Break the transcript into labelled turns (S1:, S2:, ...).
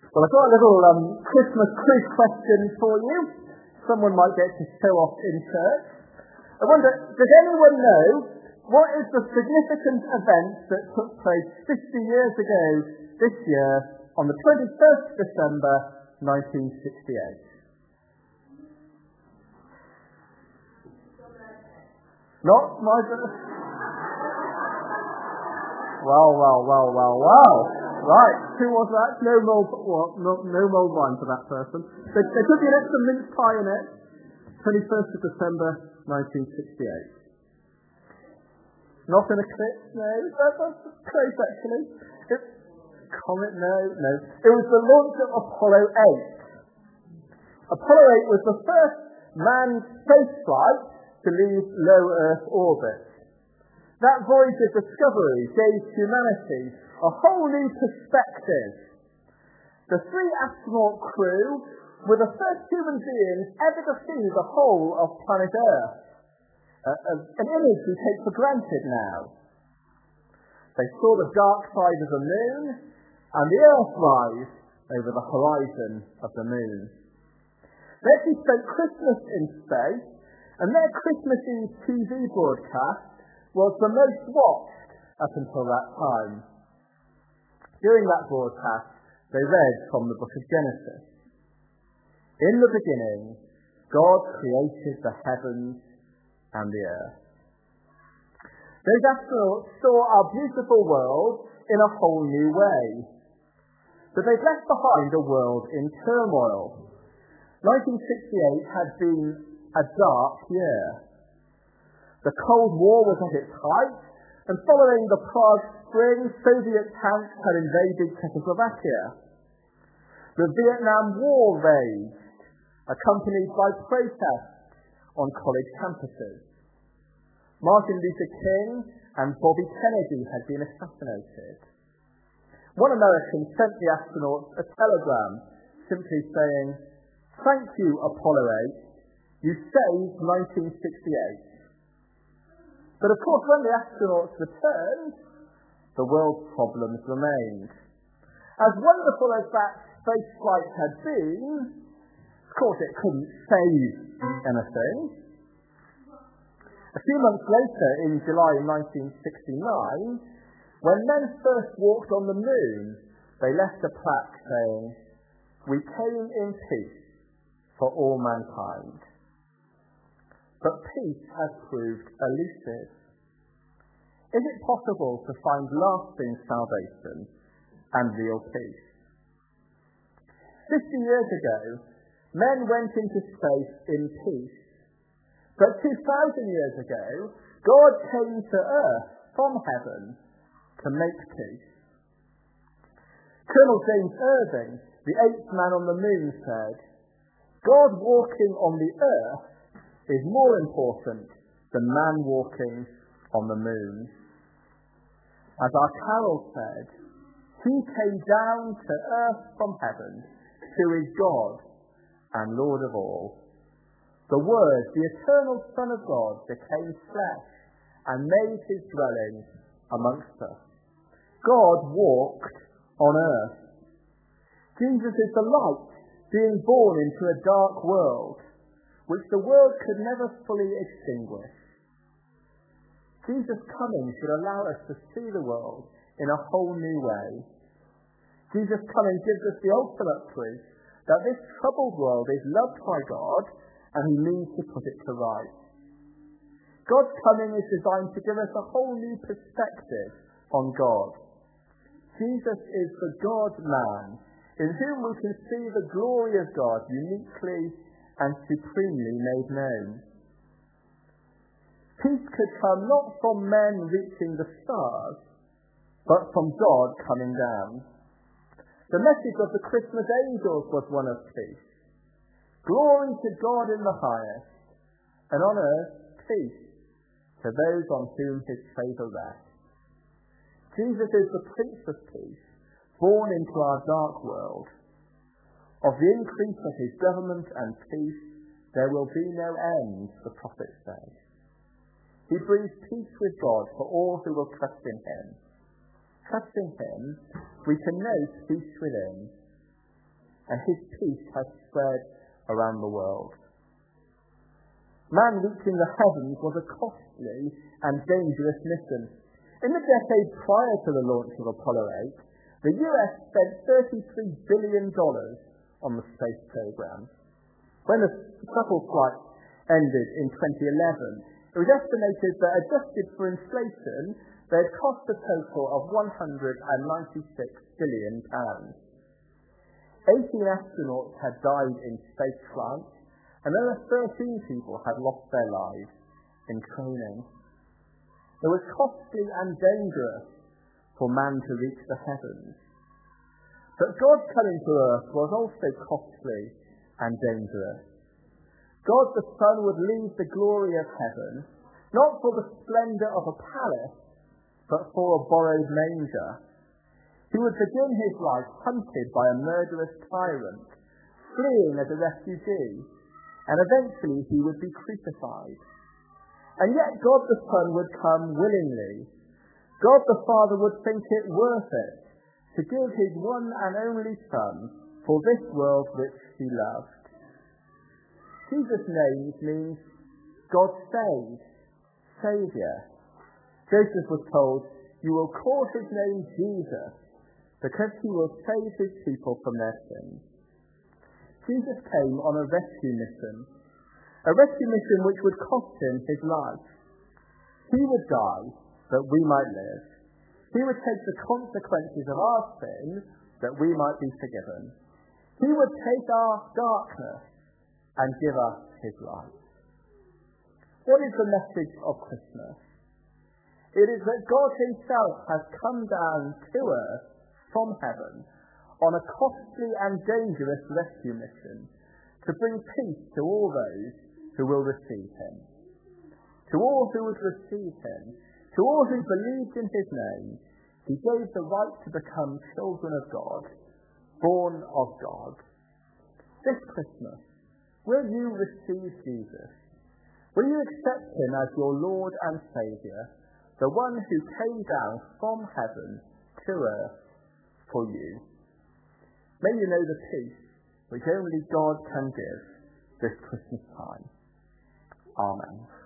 S1: Well, I've got a little Christmas quiz question for you. Someone might get to show off in church. I wonder, does anyone know what is the significant event that took place 50 years ago this year on the 21st December 1968? Not my... Wow. Right, who was that? No mulled wine for that person. There could be an extra mince pie in it. 21st of December 1968. Not an eclipse, no. That's close, actually. Comet, no. It was the launch of Apollo 8. Apollo 8 was the first manned spaceflight to leave low Earth orbit. That voyage of discovery gave humanity a whole new perspective. The 3 astronaut crew were the first human beings ever to see the whole of planet Earth. An image we take for granted now. They saw the dark side of the moon and the Earth rise over the horizon of the moon. They actually spent Christmas in space, and their Christmas Eve TV broadcast was the most watched up until that time. During that broadcast, they read from the book of Genesis. In the beginning, God created the heavens and the earth. Those astronauts saw our beautiful world in a whole new way. But they'd left behind a world in turmoil. 1968 had been a dark year. The Cold War was at its height, and following the Prague Spring, Soviet tanks had invaded Czechoslovakia. The Vietnam War raged, accompanied by protests on college campuses. Martin Luther King and Bobby Kennedy had been assassinated. One American sent the astronauts a telegram simply saying, "Thank you, Apollo 8. You saved 1968. But of course, when the astronauts returned, the world's problems remained. As wonderful as that space flight had been, of course it couldn't save anything. A few months later, in July 1969, when men first walked on the moon, they left a plaque saying, "We came in peace for all mankind." But peace has proved elusive. Is it possible to find lasting salvation and real peace? 50 years ago, men went into space in peace. But 2,000 years ago, God came to earth from heaven to make peace. Colonel James Irving, the 8th man on the moon, said, "God walking on the earth is more important than man walking on the moon." As our carol said, "He came down to earth from heaven, who is God and Lord of all." The Word, the eternal Son of God, became flesh and made his dwelling amongst us. God walked on earth. Jesus is the light being born into a dark world, which the world could never fully extinguish. Jesus' coming should allow us to see the world in a whole new way. Jesus' coming gives us the ultimate proof that this troubled world is loved by God and he means to put it to right. God's coming is designed to give us a whole new perspective on God. Jesus is the God-man, in whom we can see the glory of God uniquely and supremely made known. Peace could come not from men reaching the stars, but from God coming down. The message of the Christmas angels was one of peace. Glory to God in the highest, and on earth peace to those on whom his favour rests. Jesus is the Prince of Peace, born into our dark world. Of the increase of his government and peace there will be no end, the prophets say. He brings peace with God for all who will trust in him. Trusting him, we can know peace within. and his peace has spread around the world. Man reaching the heavens was a costly and dangerous mission. In the decade prior to the launch of Apollo 8, the US spent $33 billion on the space program. When the shuttle flight ended in 2011, it was estimated that, adjusted for inflation, they had cost a total of £196 billion. 18 astronauts had died in space flight, and over 13 people had lost their lives in training. It was costly and dangerous for man to reach the heavens. But God coming to earth was also costly and dangerous. God the Son would leave the glory of heaven, not for the splendour of a palace, but for a borrowed manger. He would begin his life hunted by a murderous tyrant, fleeing as a refugee, and eventually he would be crucified. And yet God the Son would come willingly. God the Father would think it worth it to give his one and only Son for this world which he loved. Jesus' name means God saves, Saviour. Joseph was told, "You will call his name Jesus, because he will save his people from their sins." Jesus came on a rescue mission which would cost him his life. He would die that we might live. He would take the consequences of our sin that we might be forgiven. He would take our darkness and give us his light. What is the message of Christmas? It is that God himself has come down to earth from heaven on a costly and dangerous rescue mission to bring peace to all those who will receive him. To all who would receive him, to all who believed in his name, he gave the right to become children of God, born of God. This Christmas, will you receive Jesus? Will you accept him as your Lord and Saviour, the one who came down from heaven to earth for you? May you know the peace which only God can give this Christmas time. Amen.